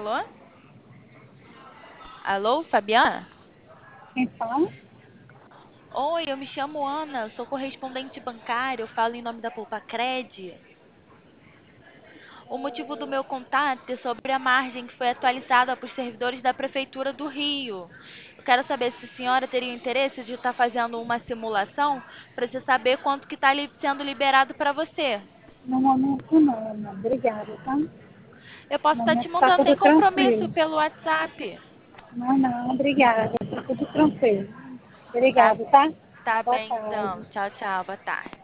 Alô? Alô, Fabiana? Quem fala? Oi, eu me chamo Ana, sou correspondente bancária, eu falo em nome da Poupacred. O motivo do meu contato é sobre a margem que foi atualizada para os servidores da Prefeitura do Rio. Eu quero saber se a senhora teria interesse de estar fazendo uma simulação para você saber quanto que está sendo liberado para você. No momento não, Ana. Obrigada, tá? No Eu posso estar te momento está mandando tudo sem compromisso tranquilo. pelo WhatsApp. Não, não, obrigada. Está tudo tranquilo. Tá, Obrigada, tá? tá Boa bem tarde. então. Tchau, tchau, boa tarde.